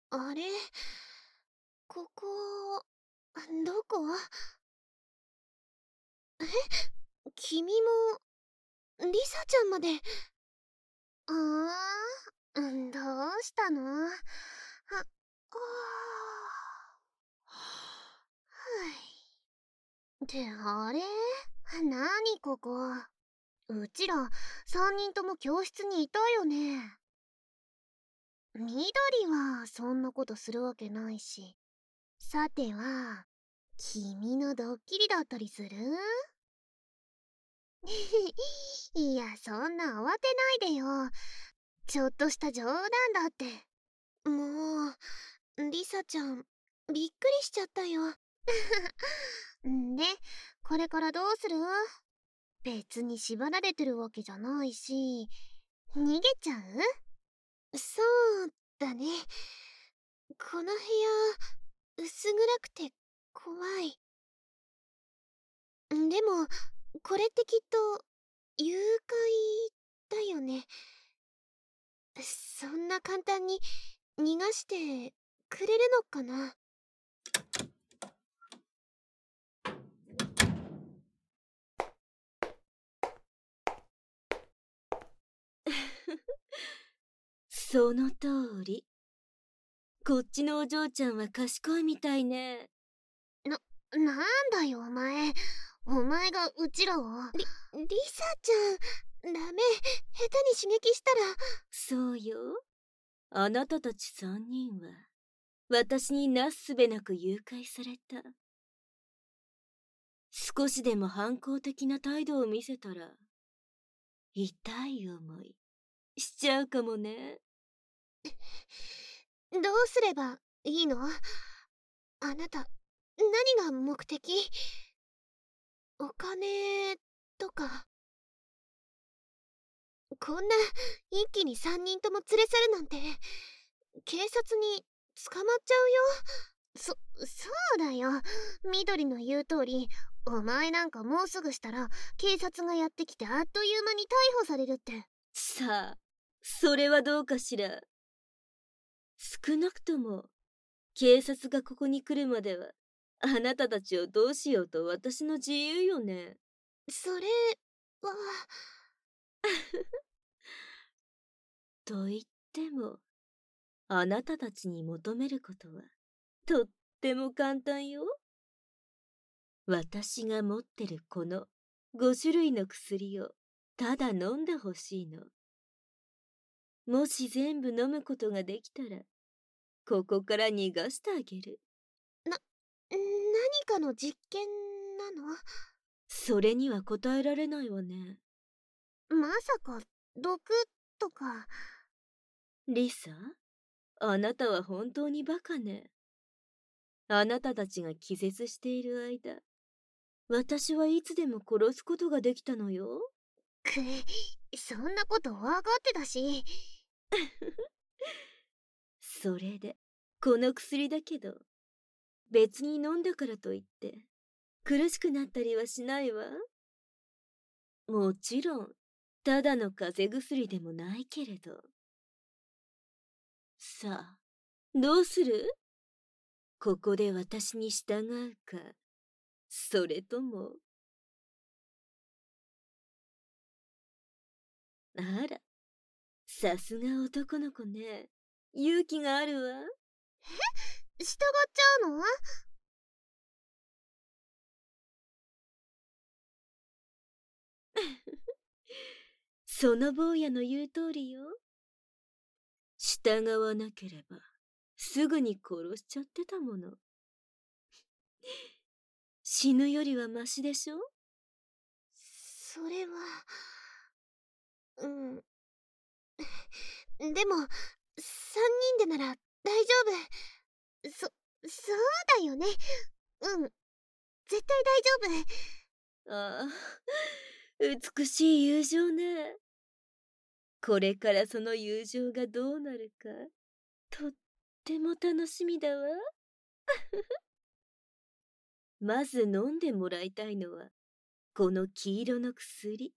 あれ、ここ、どこ？君も、リサちゃんまで。どうしたの？はってあれ？なにここ。うちら3人とも教室にいたよね。緑はそんなことするわけないし。さては、君のドッキリだったりする？いや、そんな慌てないでよ。ちょっとした冗談だって。もう、リサちゃん、びっくりしちゃったよ。で、これからどうする？別に縛られてるわけじゃないし、逃げちゃう？そうだね。この部屋、薄暗くて怖い。でも、これってきっと、誘拐だよね。そんな簡単に逃がしてくれるのかな？ その通り。こっちのお嬢ちゃんは賢いみたいね。 なんだよお前。お前がうちらを。リサちゃん、ダメ。下手に刺激したら。 そうよ。あなたたち3人は、私になすすべなく誘拐された。少しでも反抗的な態度を見せたら、痛い思いしちゃうかもね。 どうすればいいの？あなた、何が目的？お金とか。こんな一気に3人とも連れ去るなんて、警察に捕まっちゃうよ。そうだよ。緑の言う通り、お前なんかもうすぐしたら警察がやってきてあっという間に逮捕されるって。 さあ、それはどうかしら。少なくとも、警察がここに来るまでは、あなたたちをどうしようと私の自由よね。 それは。 と言っても、あなたたちに求めることは、とっても簡単よ。私が持ってるこの5種類の薬をただ飲んでほしいの。もし全部飲むことができたら、ここから逃がしてあげる。 何かの実験なの？ それには答えられないわね。 まさか毒とか。 リサ、あなたは本当にバカね。あなたたちが気絶している間、私はいつでも殺すことができたのよ。 そんなこと分かってたし。 それで、この薬だけど、別に飲んだからといって、苦しくなったりはしないわ。もちろん、ただの風邪薬でもないけれど。さあ、どうする？ここで私に従うか、それとも。あら、さすが男の子ね。勇気があるわ。 従っちゃうの？ その坊やの言う通りよ。従わなければ、すぐに殺しちゃってたもの。死ぬよりはマシでしょ？ それは。うん。でも、3人でなら大丈夫。そうだよね。うん。絶対大丈ああ、美しい友情ね。これからその友情がどうなるか、とっても楽しみだわ。まず飲んでもらいたいのは、この黄色の薬。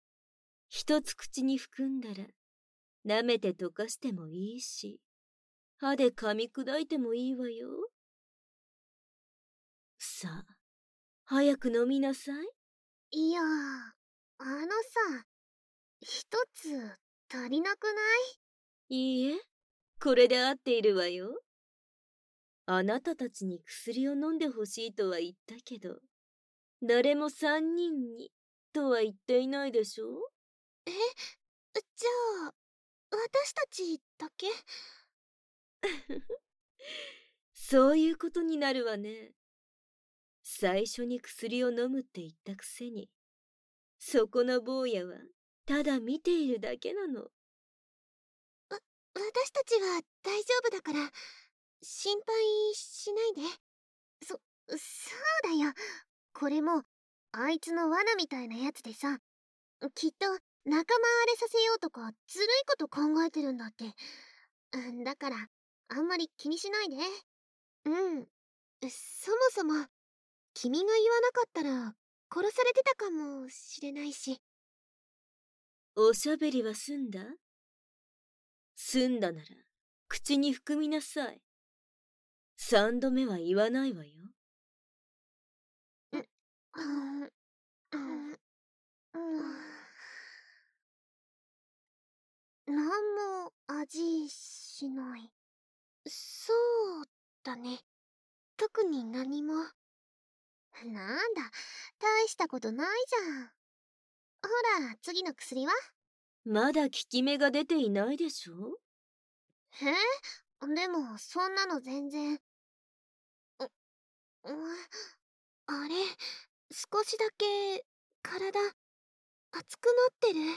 一つ口に含んだら、舐めて溶かしてもいいし、 歯で噛み砕いてもいいわよ。さあ、早く飲みなさい。 いや、さ、一つ足りなくない？ いいえ、これで合っているわよ。あなたたちに薬を飲んでほしいとは言ったけど、誰も3人にとは言っていないでしょ。 え、じゃあ、私たちだけ？ そういうことになるわね。最初に薬を飲むって言ったくせに、そこの坊やはただ見ているだけなの。 私たちは大丈夫だから、心配しないで。そうだよ。これも、あいつの罠みたいなやつでさ、きっと仲間割れさせようとかずるいこと考えてるんだって。だから、あんまり気にしないで。うん。そもそも、君が言わなかったら、殺されてたかもしれないし。 おしゃべりは済んだ？済んだなら、口に含みなさい。3度目は言わないわよ。 なんも味しない。そうだね。特に何も。なんだ、大したことないじゃん。ほら、次の薬は？ まだ効き目が出ていないでしょ。 でも、そんなの全然。う、あれ、少しだけ、体、熱くなってる。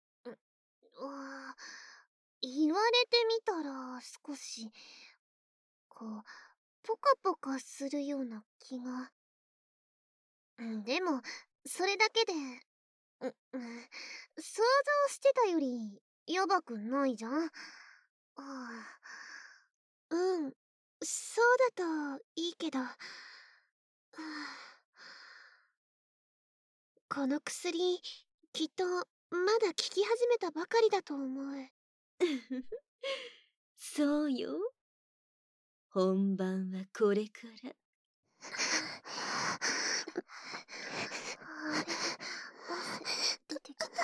言われてみたら、少し、こう、ポカポカするような気が。でも、それだけで、想像してたより、やばくないじゃん。うん、そうだといいけど。この薬、きっと、まだ効き始めたばかりだと思う。 そうよ。本番はこれから。 あれ、汗出てきた。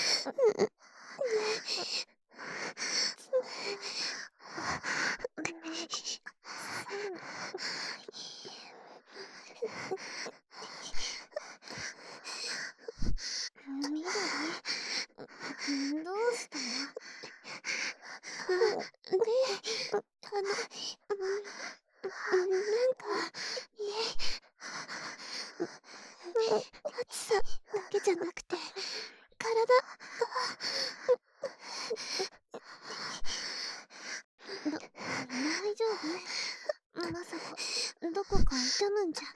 みどり、どうしたの？なんか、暑さだけじゃなくて、体大丈夫？まさか、どこか痛むんじゃ。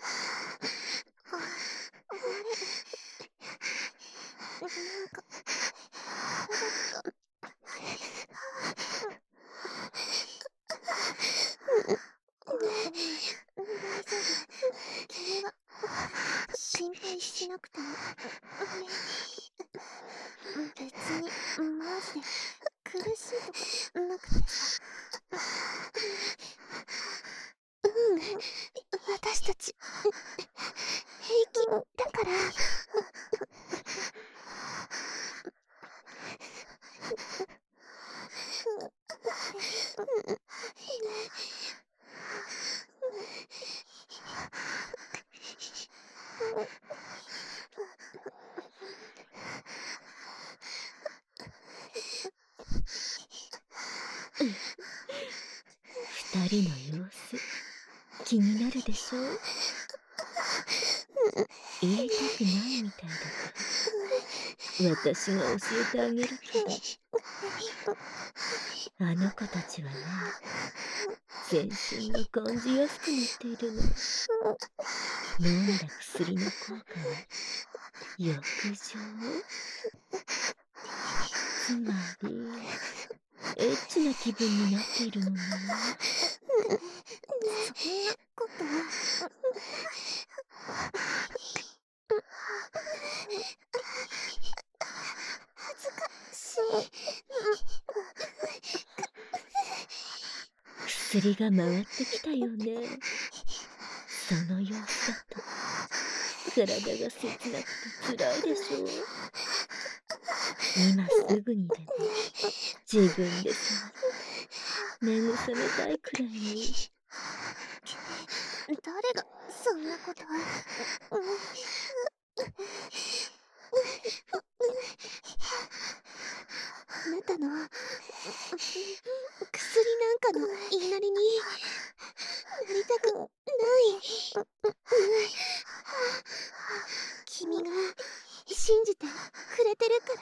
あれ？なんか、体が。大丈夫。君は、心配しなくても。別に、マジで、苦しいとかなくてさ。私たち、平気だから。 2人の様子、気になるでしょ。言いたくないみたいだから私が教えてあげるけど、あの子たちはね、全身が感じやすくなっているの。飲んだ薬の効果は浴場、つまりエッチな気分になっているのね。 そんなことは。恥ずかしい。 薬が回ってきたよね。その様子だと体が切なくて辛いでしょう。今すぐにでも自分で触って慰めたいくらいに。 誰がそんなこと。あなたの薬なんかの言いなりになりたくない。君が信じてくれてるから。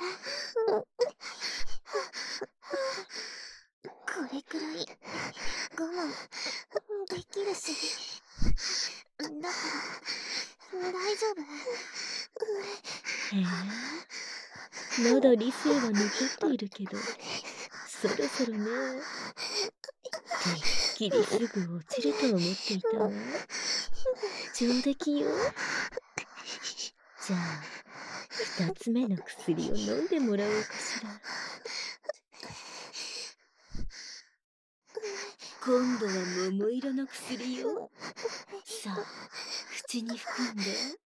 これくらい我慢できるし、だから大丈夫。 へえ、まだ理性は残っているけど、そろそろね。てっきりすぐ落ちると思っていたわ。上出来よ。じゃあ2つ目の薬を飲んでもらおうかしら。今度は桃色の薬よ。さあ、口に含んで。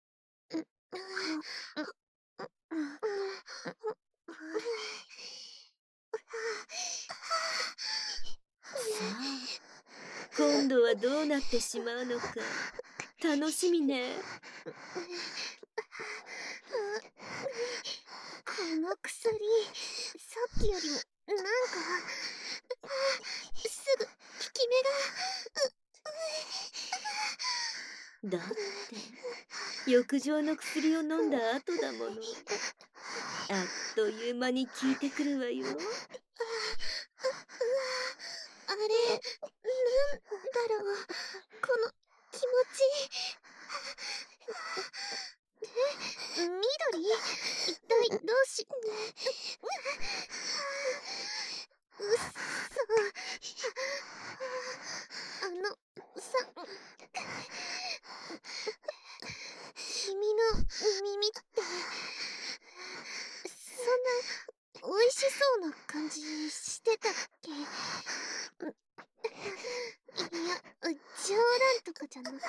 さあ、今度はどうなってしまうのか楽しみね。 この薬、さっきよりもなんかすぐ効き目が。だって浴場の薬を飲んだ後だもの。あっという間に効いてくるわよ。 あれ、なんだろう、この気持ち。緑？一体どうし。うっそ。さ、君の耳って、そんな美味しそうな感じしてたっけ？いや、冗談とかじゃなくて、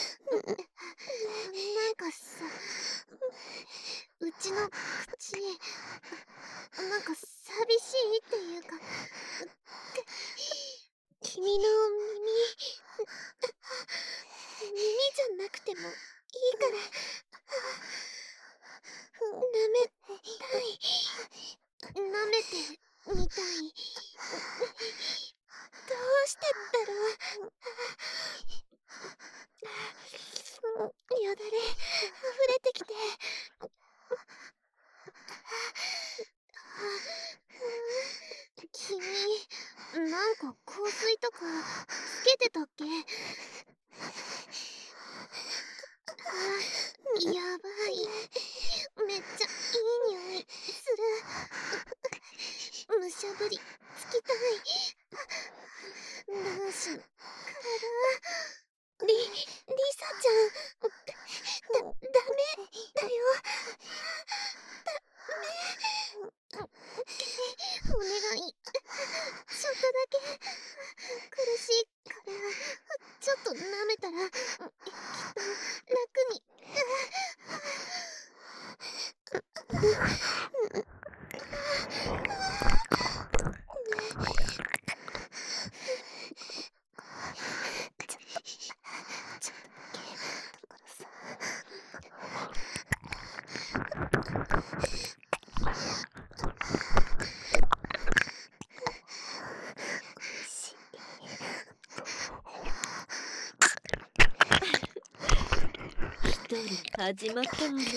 なんかさ、うちの口、なんか寂しいっていうか、君の耳じゃなくてもいいから、舐めてみたい。どうしてだろう。よだれ溢れてきて。君、なんか香水とかつけてたっけ？やばい。めっちゃいい匂いする。むしゃぶりつきたい。男子の体。リサちゃん。ダメだよ。ダメ。お願い。ちょっとだけ苦しいからちょっと舐めたらきっと楽に。 始まったわね。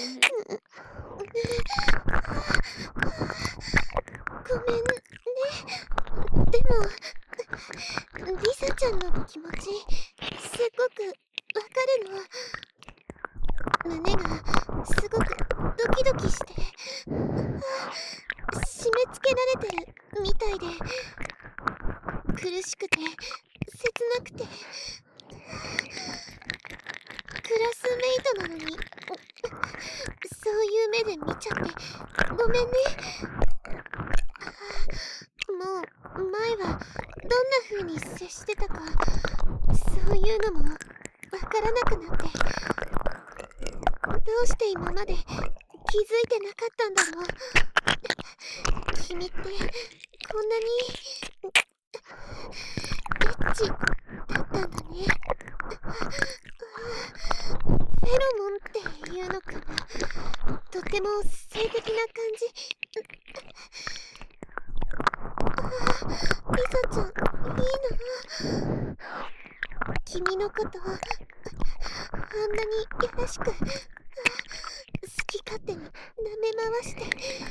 ごめんね。でもリサちゃんの気持ちすごくわかるの。胸がすごくドキドキして締め付けられてるみたいで、苦しくて切なくて。クラスメイトなのにそういう目で見ちゃってごめんね。もう前はどんな風に接してたか、そういうのもわからなくなって、どうして今まで気づいてなかったんだろう。君ってこんなにエッチだったんだね。フェロモンっていうのかな、とても性的な感じ。リサちゃん、いいな。君のことあんなにやらしく好き勝手に舐め回して。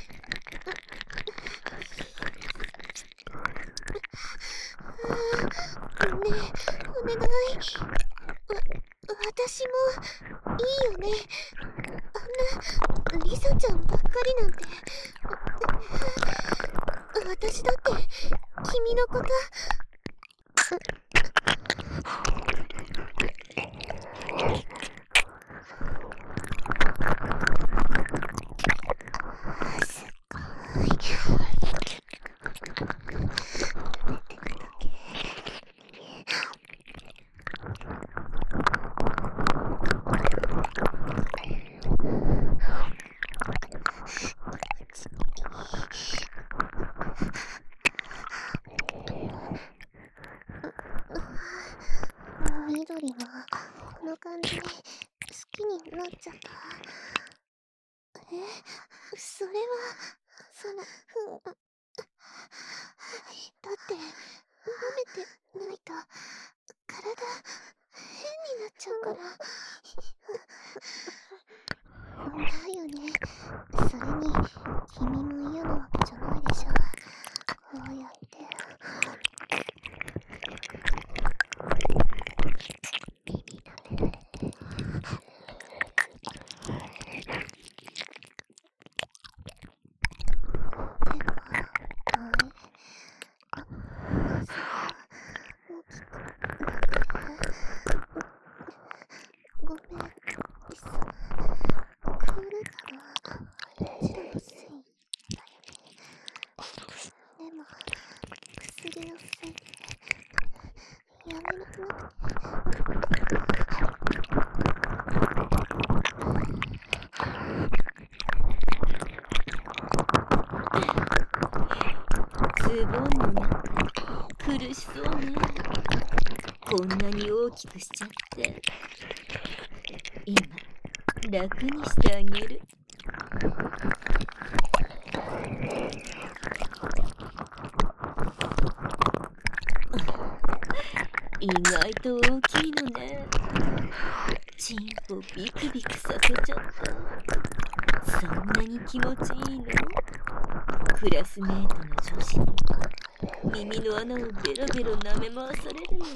ねえ、お願い。私もいいよね。あんなリサちゃんばっかりなんて。私だって君のことすごい。緑もこの感じ好きになっちゃった。それはだって舐めてないと体変になっちゃうから。だよね。それに君も嫌なわけじゃないでしょ。こうやってズボンの中苦しそうね。こんなに大きくしちゃって。今楽にしてあげる。意外と大きいのね。チンポビクビクさせちゃった。そんなに気持ちいいの？クラスメートの女子に耳の穴をベロベロ舐め回されるのよ。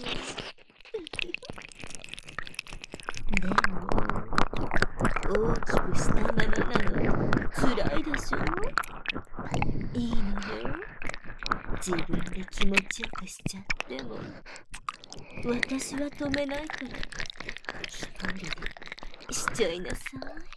でも大きくしたままなの辛いでしょ？いいのよ。自分で気持ちよくしちゃっても私は止めないから一人でしちゃいなさい。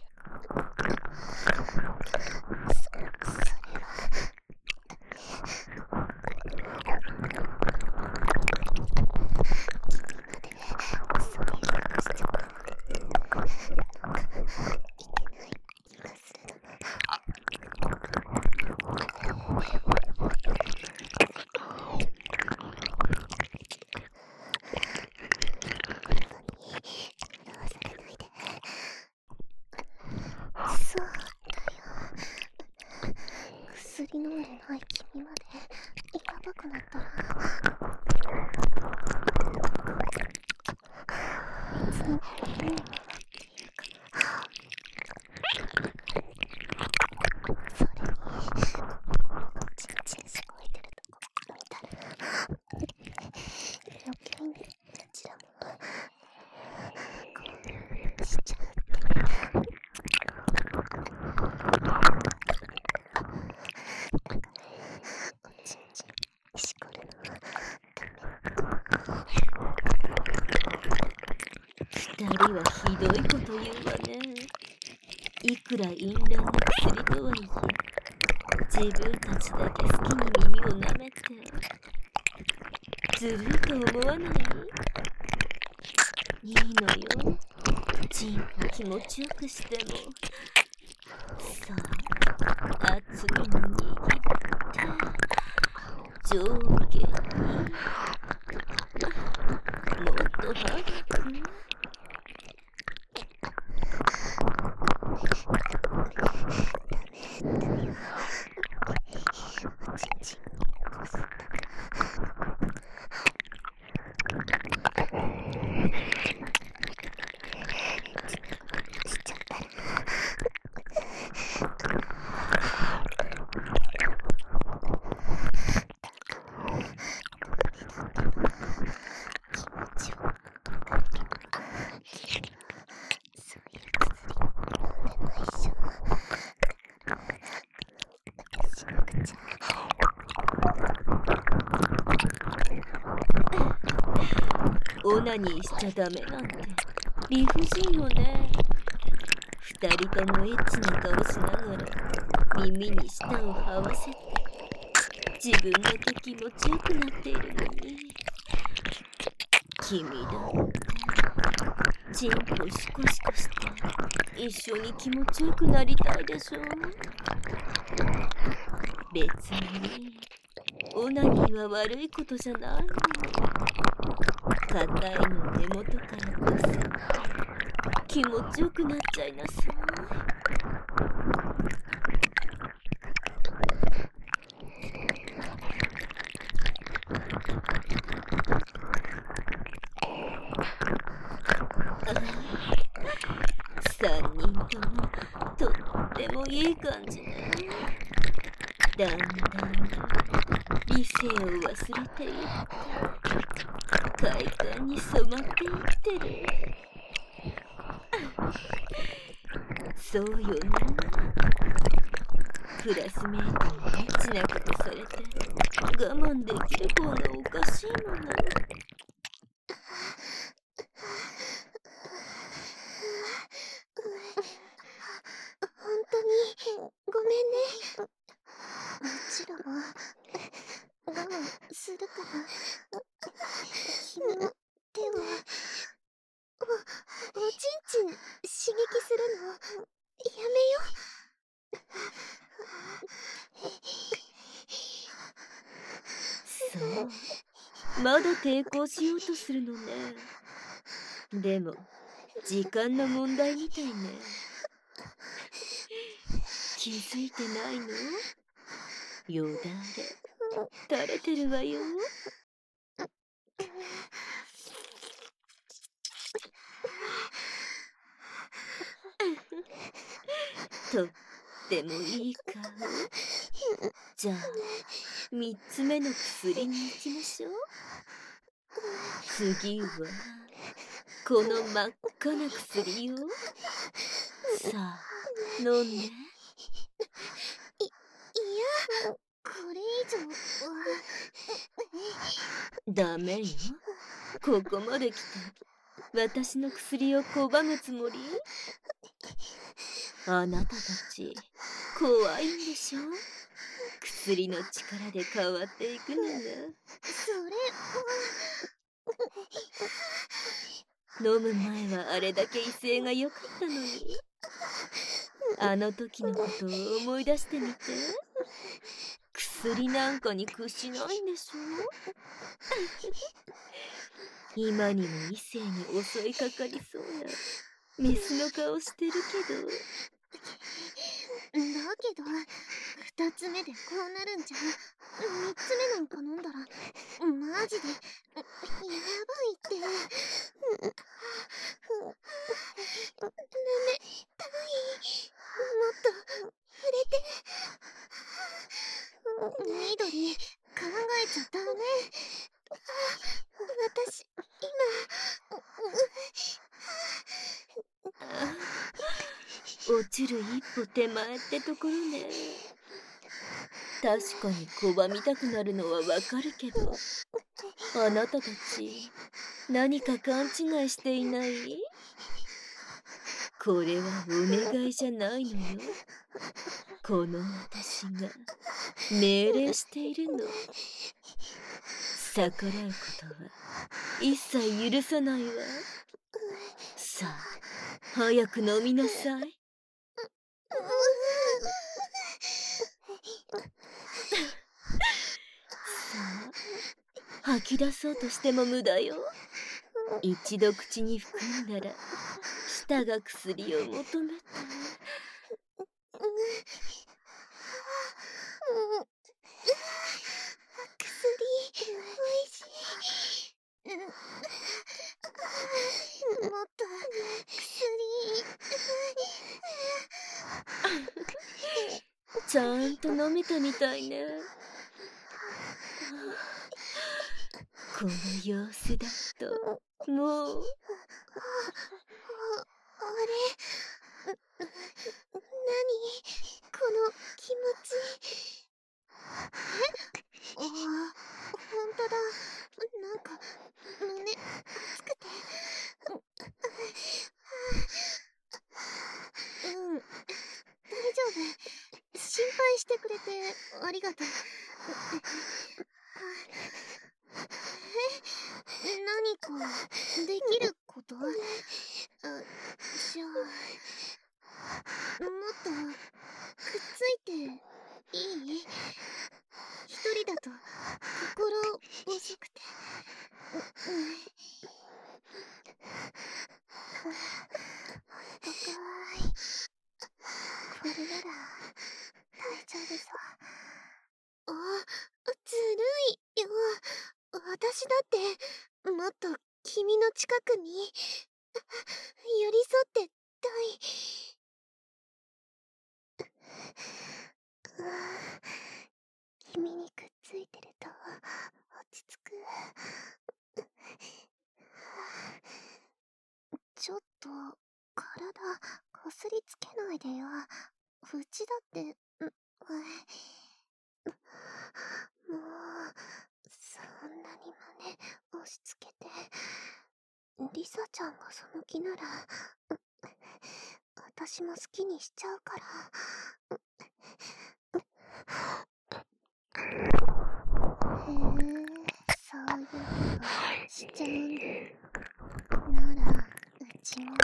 薬飲んでない君までやばくなったら別に変なままっていうか、それにチンチンすごい出るとこ見たら余計にうちらも興奮しちゃうって。 二人はひどいこと言うわね。いくら淫乱な薬とはいえ、自分たちだけ好きに耳を舐めて。 ずるいと思わない？いいのよ。チンポ気持ちよくしても。さあ、熱いの握って上下にもっと早く。オナニーしちゃダメなんて理不尽よね。二人ともエッチな顔しながら耳に舌を這わせて自分だけ気持ちよくなっているのに、君だってチンポシコシコして一緒に気持ちよくなりたいでしょ。別にオナニーは悪いことじゃないの。硬いの根元からこそ気持ちよくなっちゃいなさい。3人ともとってもいい感じね。だんだん理性を忘れていって快感に染まっていってる。そうよね。クラスメートにエッチなことされて我慢できる方がおかしいもの。 本当にごめんね。もちろん我慢するから。君の手をおちんちん刺激するのやめよ。 そう、まだ抵抗しようとするのね。でも時間の問題みたいね。気づいてないの？よだれ垂れてるわよ。とってもいい顔。じゃあ3つ目の薬に行きましょう。次はこの真っ赤な薬よ。さあ飲んで。 いや、これ以上はダメよ。ここまで来て私の薬を拒むつもり？あなたたち怖いんでしょ？薬の力で変わっていくのが。 それは飲む前はあれだけ威勢が良かったのに。あの時のことを思い出してみて。薬なんかに屈しないんでしょ？今にも異性に襲いかかりそうなメスの顔してるけど。 だけど2つ目でこうなるんじゃ3つ目なんか飲んだらマジでやばいって。ダメたい。もっと触れて。緑考えちゃダメ。私落ちる一歩手前ってところね。確かに拒みたくなるのはわかるけど、あなたたち何か勘違いしていない？これはお願いじゃないのよ。この私が命令しているの。 逆らうことは一切許さないわ。さあ、早く飲みなさい。さあ、吐き出そうとしても無駄よ。一度口に含んだら舌が薬を求めて。 薬、おいしい。もっと薬。 ちゃんと飲めたみたいね。この様子だともう。 あれ、何この気持ち。ほんとだ。なんか胸熱くて。大丈夫。心配してくれてありがとう。何かできること？じゃあもっとくっついていい？一人だと心細くて。高い。これなら大丈夫さ。ずるいよ。私だってもっと君の近くに寄り添ってたい。君にくっついてると落ち着く。ちょっと体こすりつけないでよ。うちだってもうそんなに真似押し付けて。リサちゃんがその気なら私も好きにしちゃうから。そういうことしちゃうんだ。ならうちも。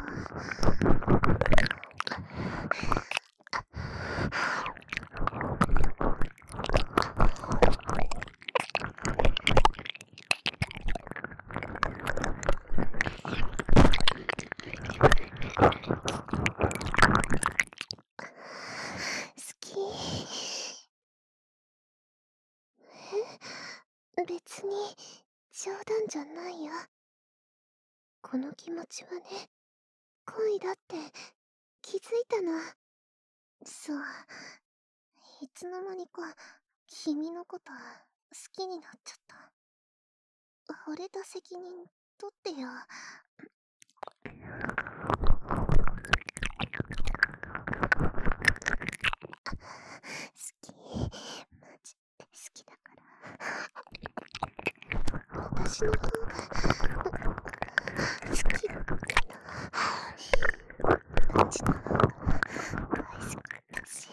別に冗談じゃないよ。この気持ちはね、恋だって気づいたの。そう、いつの間にか君のこと好きになっちゃった。惚れた責任取ってよ。好き、マジで好きだから。私の方が好きだったな。マジの方が愛しかったし。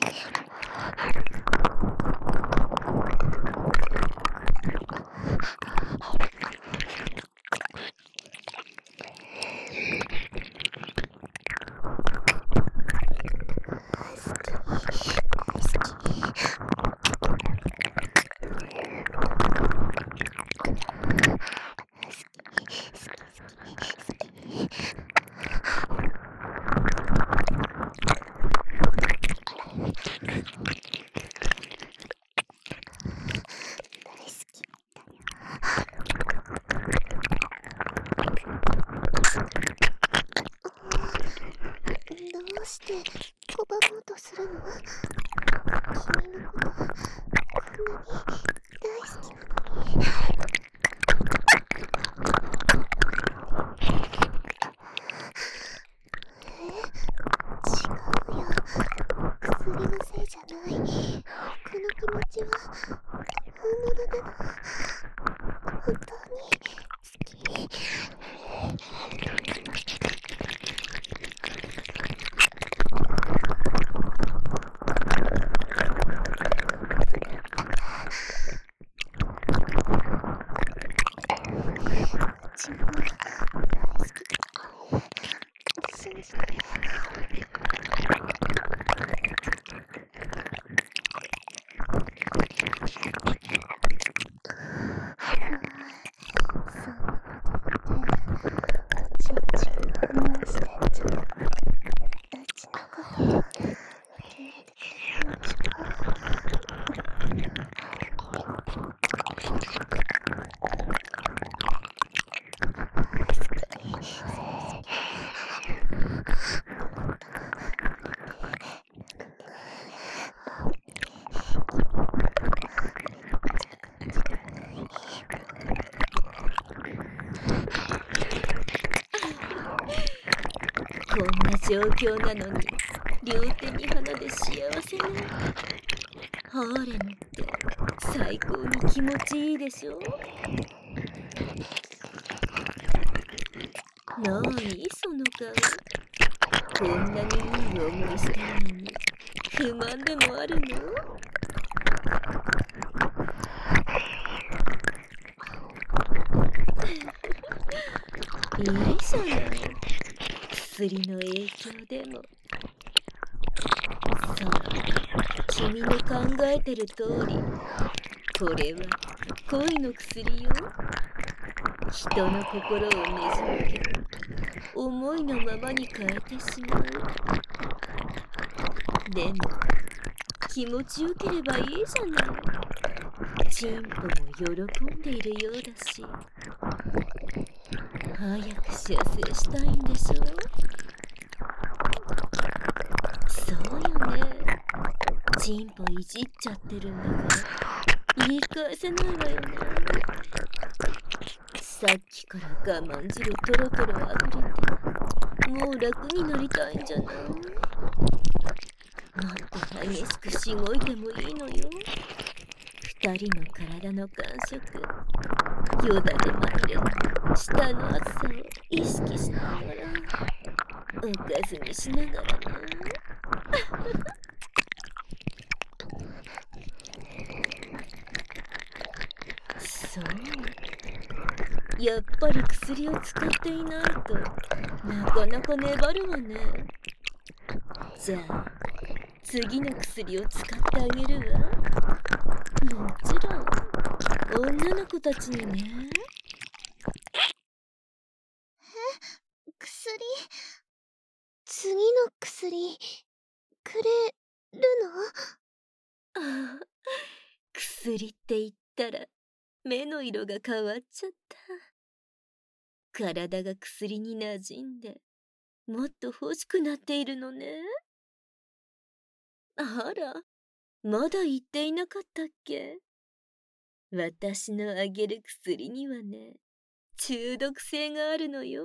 どうして拒もうとするの？君のことこんなに大好きなのに。違うよ。薬のせいじゃない。この気持ちは本物なの。本当に好き。 ちも大好き。信じて。そんなこと言って、ちんちん話してんじゃん。うちのこと、決めてくれるんでしこんな状況なのに両手に花で幸せね。ハーレムって最高に気持ちいいでしょ。なにその顔。こんなにいい思いしてるのに不満でもあるの？いいじゃない。薬の影響でも。そう、君の考えてる通り、これは恋の薬よ。人の心をねじ曲げ、思いのままに変えてしまう。でも、気持ちよければいいじゃない。チンポも喜んでいるようだし。早く射精したいんでしょ。そうよね。チンポいじっちゃってるんだから言い返せないわよね。さっきから我慢汁トロトロあふれて、もう楽になりたいんじゃない？もっと激しくしごいてもいいのよ。二人の体の感触、よだれまみれの舌の厚さを意識しながら、おかずにしながらね。そう。やっぱり薬を使っていないとなかなか粘るわね。じゃあ次の薬を使ってあげるわ。もちろん女の子たちにね。 薬、次の薬くれるの？ ああ、薬って言ったら目の色が変わっちゃった。体が薬に馴染んでもっと欲しくなっているのね。あら、まだ言っていなかったっけ？私のあげる薬にはね、中毒性があるのよ。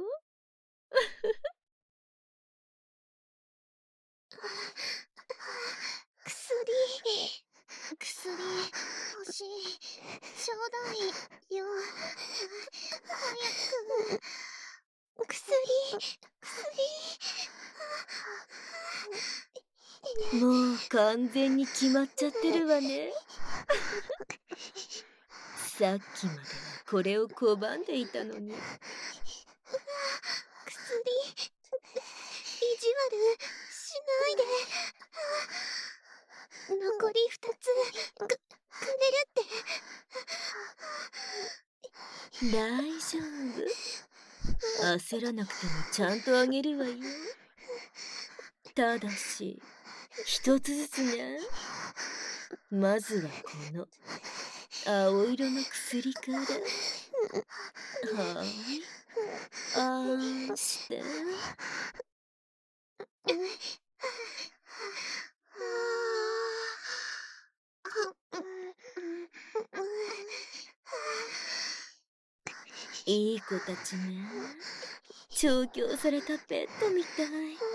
薬欲しい。ちょうだいよ。早く。 もう完全に決まっちゃってるわね。さっきまではこれを拒んでいたのに。 薬、意地悪しないで。残り2つくれるって。大丈夫。焦らなくてもちゃんとあげるわよ。ただし一つずつね。まずはこの青色の薬から。はーい、あーんして。いい子たちね。調教されたペットみたい。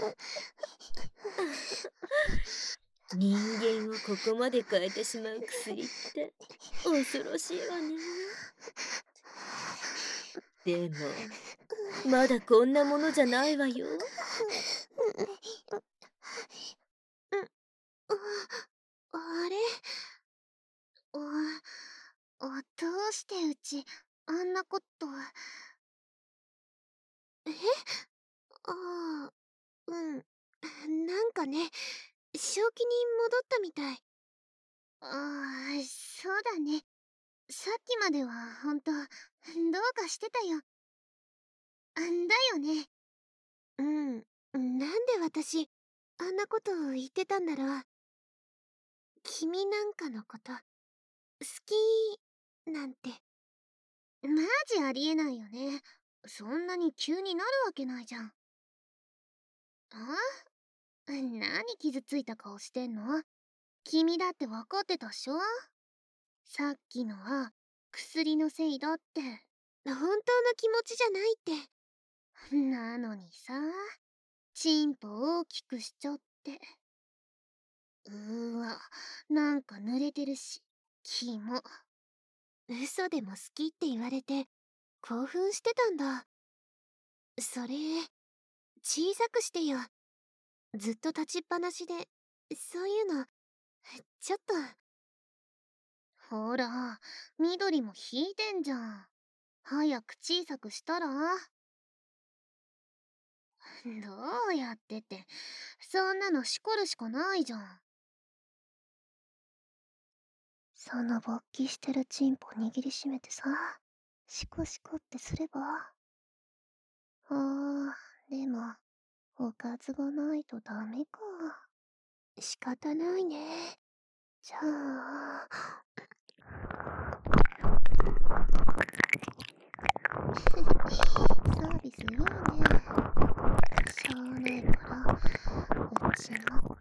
人間をここまで変えてしまう薬って恐ろしいわね。でもまだこんなものじゃないわよ。 あれ、どうしてうちあんなこと。 え？ああ、うん。なんかね、正気に戻ったみたい。ああ、そうだね。さっきまではほんと、どうかしてたよ。だよね。うん。なんで私、あんなことを言ってたんだろう。君なんかのこと、好き、なんて。マジありえないよね。そんなに急になるわけないじゃん。あ？何傷ついた顔してんの？君だって分かってたっしょ？さっきのは、薬のせいだって。本当の気持ちじゃないって。なのにさ、チンポ大きくしちゃって。わ、なんか濡れてるし、キモ。嘘でも好きって言われて、興奮してたんだ。それ、小さくしてよ。ずっと立ちっぱなしで、そういうの、ちょっと。ほら、緑も引いてんじゃん。早く小さくしたら？どうやってって、そんなのしこるしかないじゃん。その勃起してるチンポ握りしめてさ、シコシコってすれば？でも、おかずがないとダメか。仕方ないね。じゃあ、サービスいいね。しゃあないから、うちも。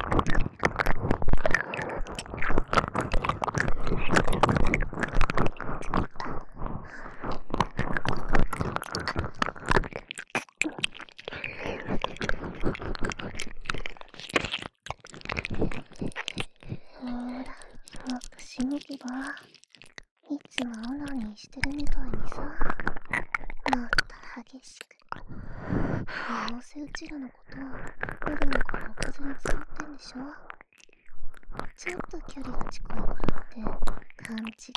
ほら、もっとしごけば。いつもオナニーしてるみたいにさ、もっと激しく。どうせうちらのこと普段からおかずに使ってんでしょ？ちょっと距離が近いからって勘違いして。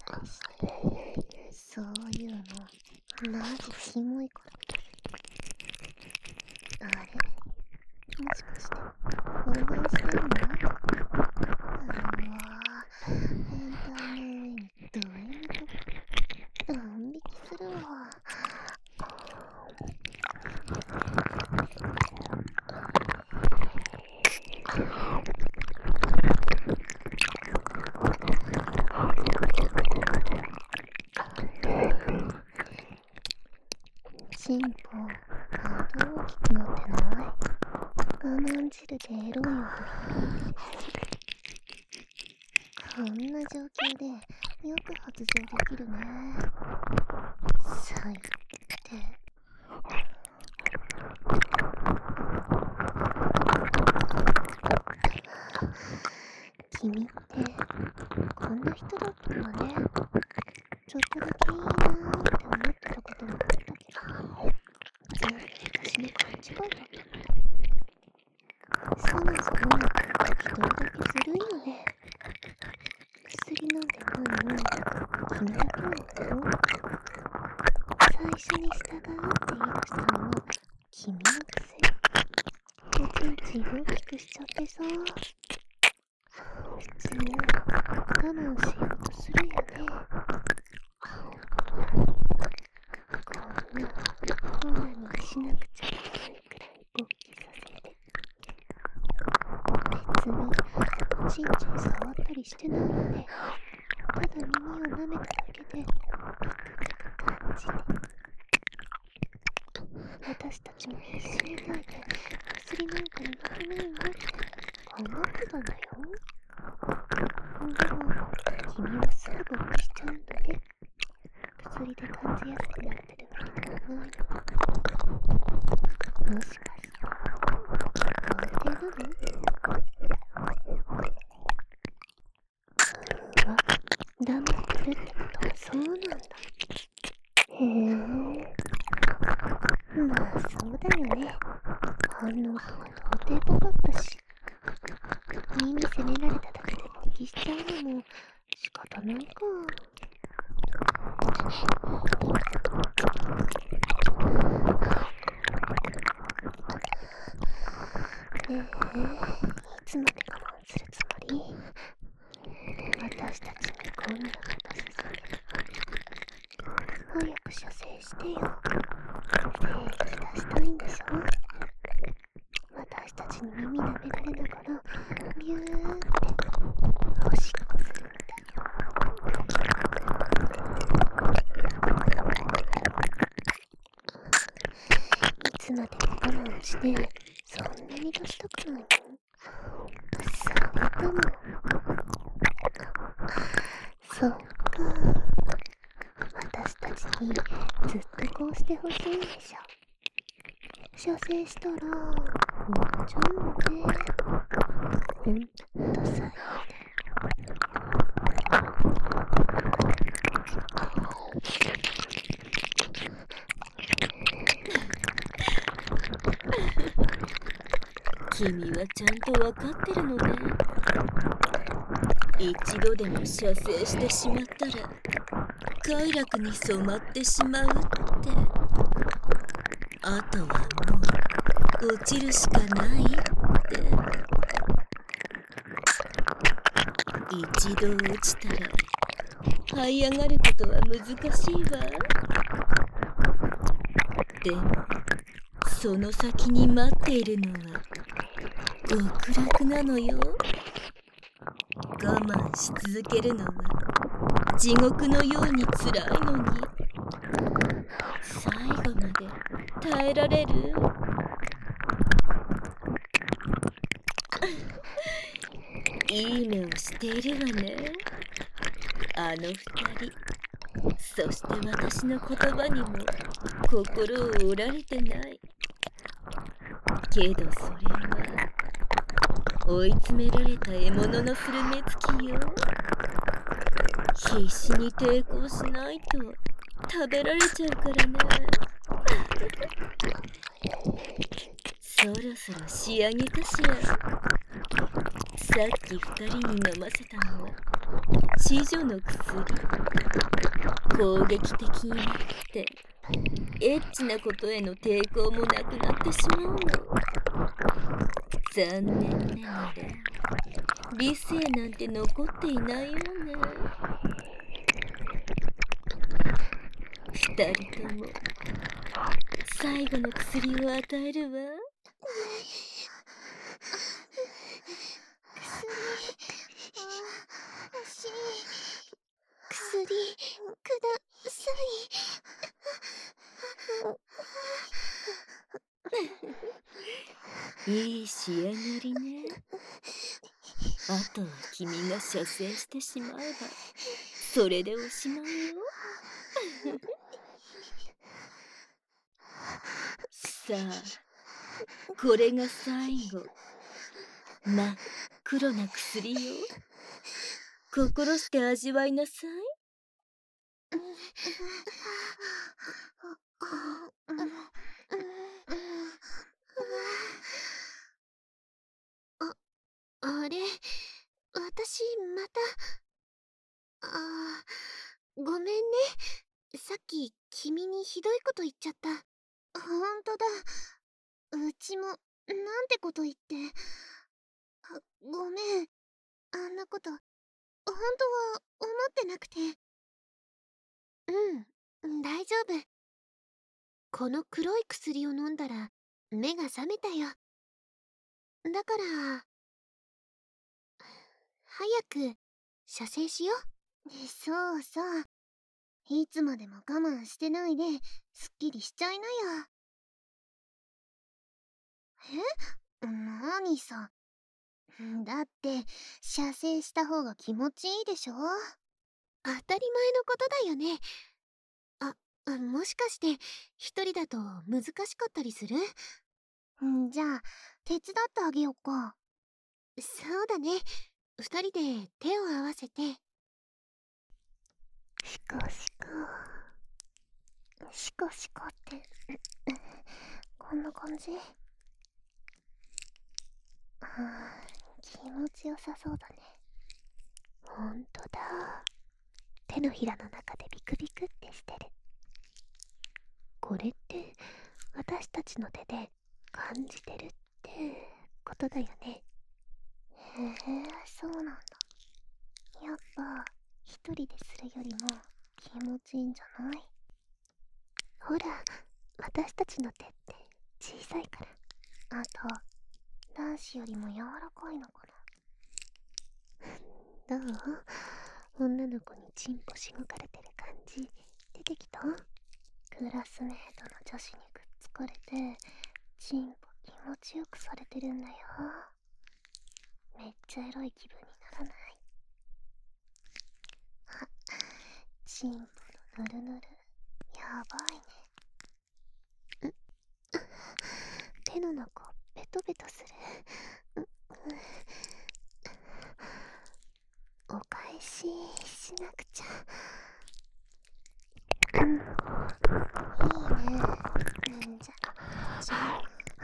そういうのマジキモいから。あれ、もしかして興奮してんの？変態の上にド M とドン引きするわ。チンポ、また大きくなってない？我慢汁でエロい音響いてるし。こんな状況でよく発情できるね。最低。君ってこんな人だったんだね。ちょっとだけいいなーって思ってたこともあったけど、私の勘違いだった。そもそも一人だけずるいよね。薬なんて何？君だけなの？最初に従うって言い出したのは君のくせ。おちんちん大きくしちゃってさ。普通我慢しようとするよね。こんなオナニーしなくちゃいけないくらい勃起させて。別におちんちん触ったりしてないよね。ただ耳を舐めただけでビクビク感じて。私たちも必死みたいで薬なんか苦手ないのって思ってたんだよ。でも君はすぐ勃起しちゃうんだね。薬で感じやすくなってるわけではないの。もしかして安定なの？黙ってるってことはそうなんだ。へえ。まあそうだよね。反応とか到底ぽかったし。耳責められただけで勃起しちゃうのも仕方ないか。 早く射精してよ。精液出したいんでしょ。私たちに耳舐められながらビューっておしっこするみたいよ。いつまでも我慢してそんなに出したくないの？そうかも。そっか。私たちにずっとこうしてほしいんでしょ。射精したら終わっちゃうもんね。ほんと最後ね。 君はちゃんとわかってるのね。一度でも射精してしまったら快楽に染まってしまうって。あとはもう落ちるしかないって。一度落ちたら這い上がることは難しいわ。でもその先に待っているのは極楽なのよ。我慢し続けるのは地獄のように辛いのに、最後まで耐えられる？いい目をしているわね、あの二人。そして私の言葉にも心を折られてない。けどそれは追い詰められた獲物のする目つきよ。必死に抵抗しないと食べられちゃうからね。そろそろ仕上げかしら。さっき二人に飲ませたのは死女の薬。攻撃的になってエッチなことへの抵抗もなくなってしまうの。残念ながら理性なんて残っていないよね。二人とも最後の薬を与えるわ。 欲しい。薬ください。いい仕上がりね。あとは君が射精してしまえばそれでおしまいよ。さあ、これが最後。真っ黒な薬よ。心して味わいなさい。 あれ、私また。ごめんね。さっき君にひどいこと言っちゃった。ほんとだ。うちもなんてこと言って。ごめん。あんなこと本当は思ってなくて。大丈夫。この黒い薬を飲んだら目が覚めたよ。だから早く射精しよう。そうそう。いつまでも我慢してないですっきりしちゃいなよ。なにさ。だって射精した方が気持ちいいでしょ。当たり前のことだよね。もしかして一人だと難しかったりする？じゃあ手伝ってあげようか。そうだね。二人で手を合わせて。シコシコ。シコシコってこんな感じ？気持ちよさそうだね。ほんとだ。手のひらの中でビクビクってしてる。これって私たちの手で感じてるってことだよね。そうなんだ。やっぱ一人でするよりも気持ちいいんじゃない？ ほら、私たちの手って小さいから。あと、男子よりも柔らかいのかな。どう？女の子にチンポしごかれてる感じ出てきた？クラスメートの女子にくっつかれてチンポ気持ちよくされてるんだよ。めっちゃエロい気分にならない？あ、チンポのぬるぬるやばいね。手の中ベトベトする。お返ししなくちゃ。いいね。じゃあ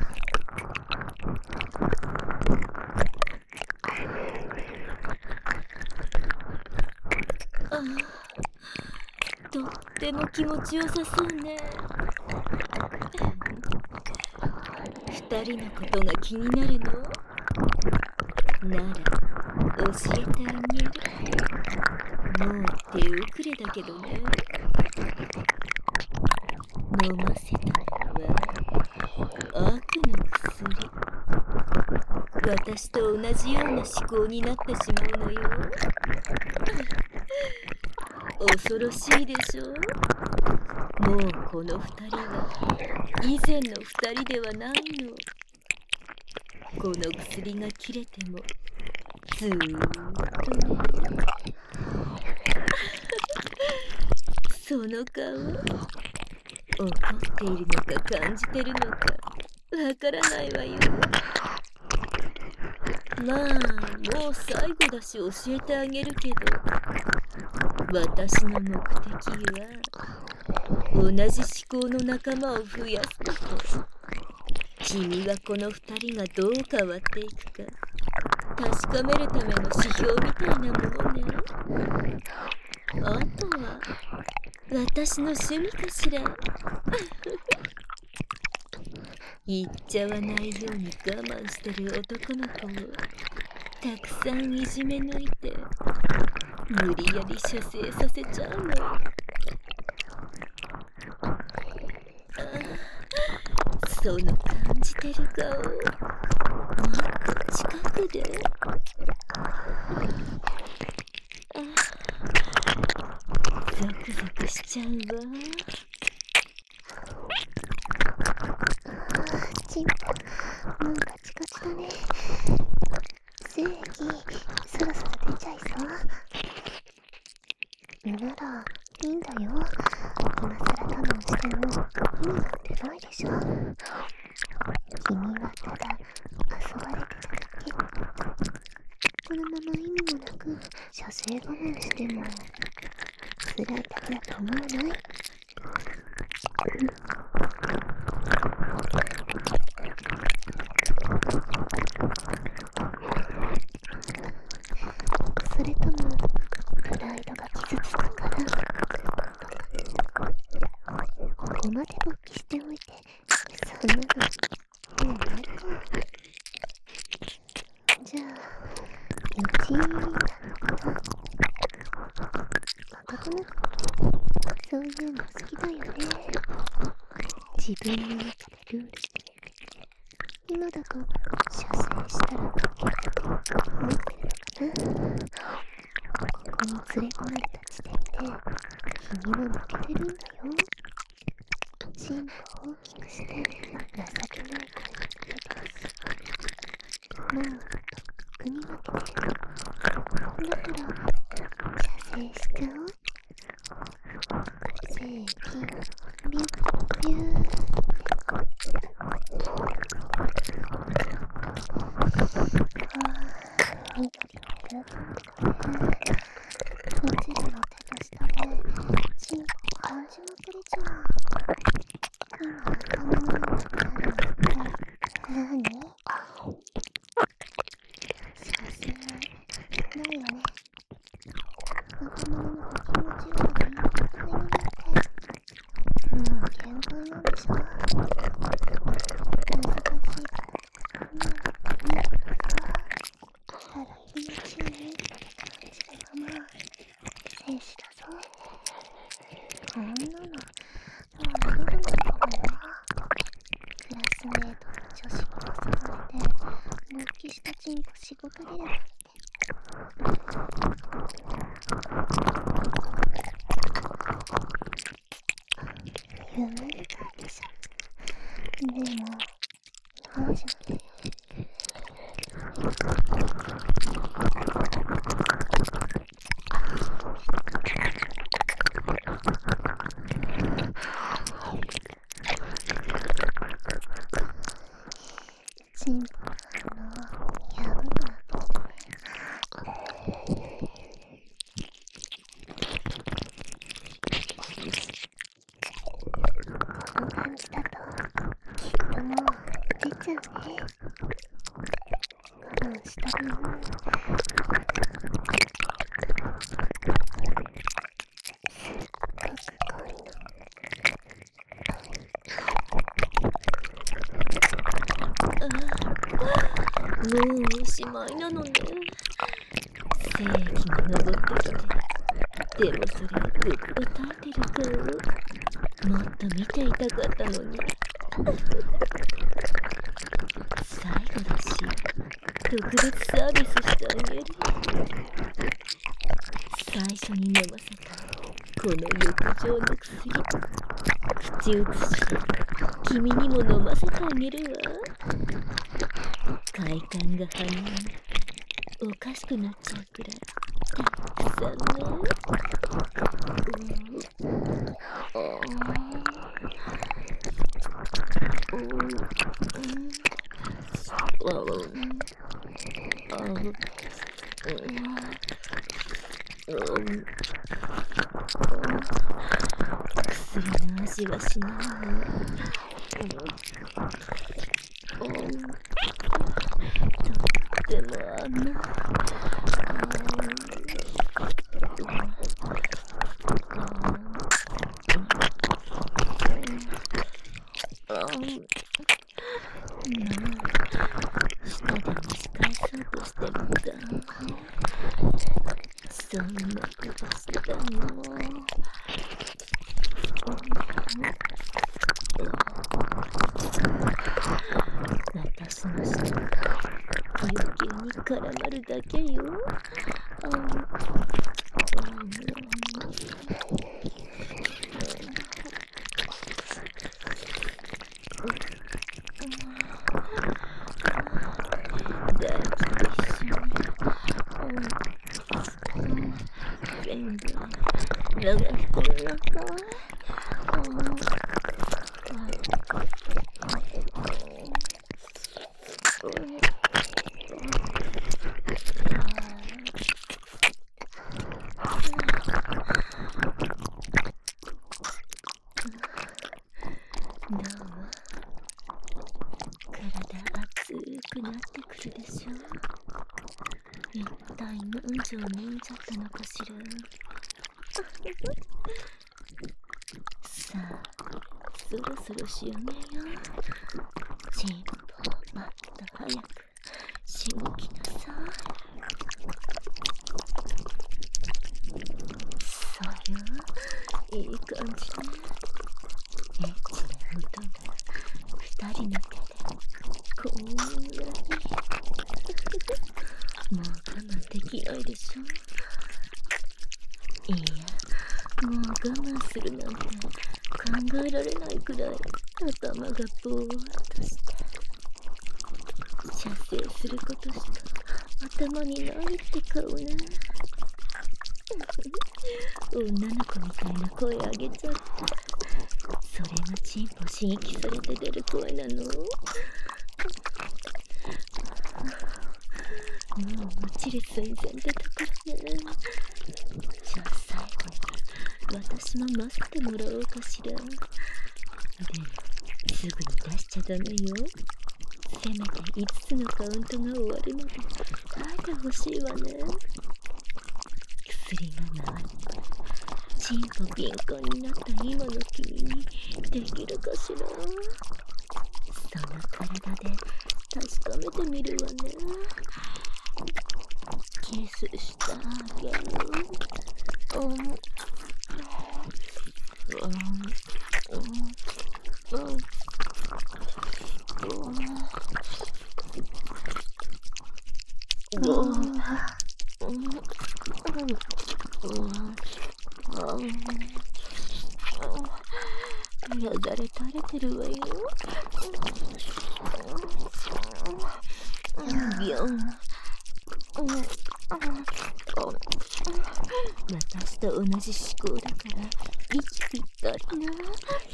とっても気持ちよさそうね。二人のことが気になるの？なら教えてあげる。もう手遅れだけどね。飲ませたのは悪の薬。私と同じような思考になってしまうのよ。恐ろしいでしょ。もうこの二人は以前の二人ではないの。この薬が切れてもずーっとね。その顔、怒っているのか感じてるのかわからないわよ。まあもう最後だし教えてあげるけど、私の目的は同じ思考の仲間を増やすこと。君はこの二人がどう変わっていくか確かめるための指標みたいなものね。あとは私の趣味かしら。言っちゃわないように我慢してる男の子をたくさんいじめ抜いて無理やり射精させちゃうの。その感じてる顔、もっと近くで。ゾクゾクしちゃうわ。 チンポなんかチカチカね。精液そろそろ出ちゃいそう。ならいいんだよ。今さら我慢しても意味なんてないでしょ。君はただ遊ばれてただけ。このまま意味もなく射精我慢しても辛いだけだと思わない？それともプライドが傷つくからここまで勃起しておいてそんなのもうないか。じゃあ1位なのかな。男の子そういうの好きだよね。自分の中でルール今だと射精したら負けって思ってるのかな。ここに連れ込まれた時点で君は負けてるんだよ。チンポを大きくして情けない声が出てます。もうとっくに負けてる。だから射精しちゃおう。精液ビュッビュー。緑のループね。落ちるの手と下でチンポ感じまくりじゃん。今頭の中にあるのって何？射精だよね。頭の中気持ちよくていっぱいになってもう限界なんでしょ。難しいからただ入りの宙に感じたまま静止だぞ。こんなのもう喉のれるなんて。夢みたいでしょ。でもそうじゃね。チンポの破くなってきたね。この感じだときっともう出ちゃうね。我慢した分すっごく濃いの。 もうおしまいなのね。精液が昇ってきて、でもそれをぐっと耐えてる顔をもっと見ていたかったのに。最後だし、特別サービスしてあげる。最初に飲ませたこの浴場の薬、口移して君にも飲ませてあげるわ。快感が反応おかしくなっちゃうくらいたくさんね。薬の味はしないわ。とっても甘い。舌で蒸し返そうとしてるんだ。そんなことしたの。私の舌余計に絡まるだけよ。大事と一緒に全部流してみなさい。どう？体熱くなってくるでしょ。一体何錠飲んじゃったのかしら。さあ、そろそろ仕上げよ。チンポもっと早くしごきなさい。そうよ、いい感じね。エッチな音が二人の手でこんなにもう我慢できないでしょ。いや、もう我慢するなんて考えられないくらい頭がぼーっとして射精することしか頭にないって顔ね。女の子みたいな声上げちゃって、それがチンポ刺激されて出る声なの？もう落ちる寸前ってところね。じゃあ最後に私も混ぜてもらおうかしら。でもすぐに出しちゃダメよ。せめて5つのカウントが終わるまで耐えてほしいわね。薬が回ってチンポ敏感になった今の君にできるかしら。その体で確かめてみるわね。キスしたげる。 よだれ垂れてるわよ。ビョン。私と同じ思考だから息ぴったりな。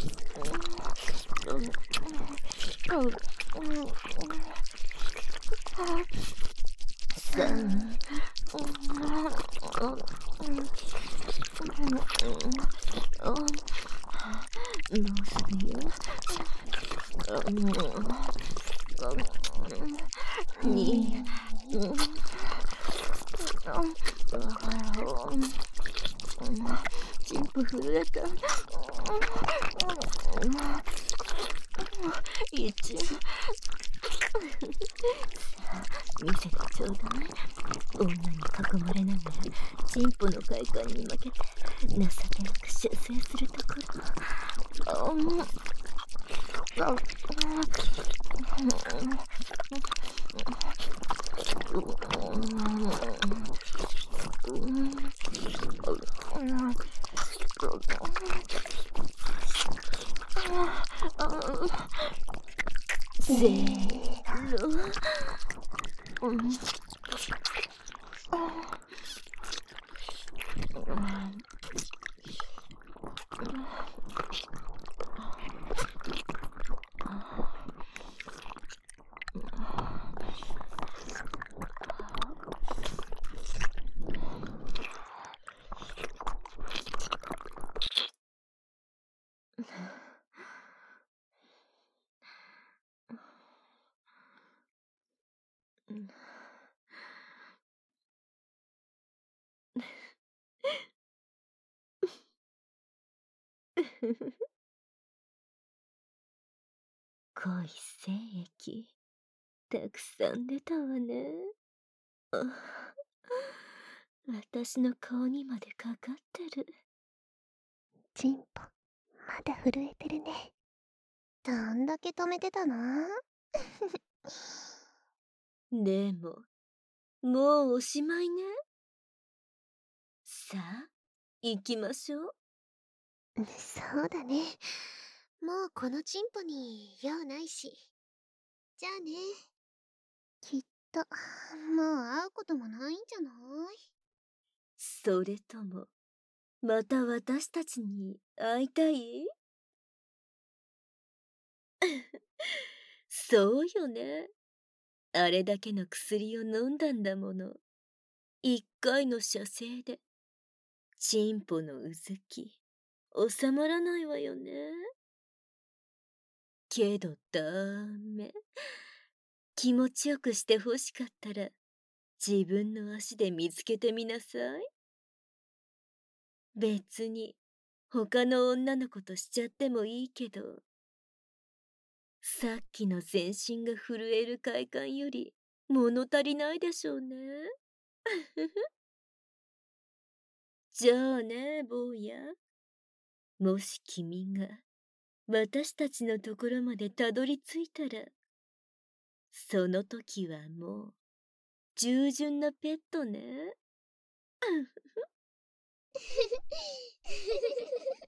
もうすぐよ。に、チンポ震えた。1、見せてちょうだい。女に囲まれながらチンポの快感に負けて情けなく出世するところ。せーの。濃い精液たくさん出たわね。私の顔にまでかかってる。 チンポまだ震えてるね。どんだけ止めてたの？ でももうおしまいね。さあ行きましょう。 そうだね。もうこのチンポに用ないし。じゃあね。きっともう会うこともないんじゃない？ それともまた私たちに会いたい？そうよね。あれだけの薬を飲んだんだもの。一回の射精でチンポのうずき収まらないわよね。けどダメ。気持ちよくしてほしかったら自分の足で見つけてみなさい。別に他の女の子としちゃってもいいけど、さっきの全身が震える快感より物足りないでしょうね。じゃあね、坊や。もし君が私たちのところまでたどり着いたら、その時はもう従順なペットね。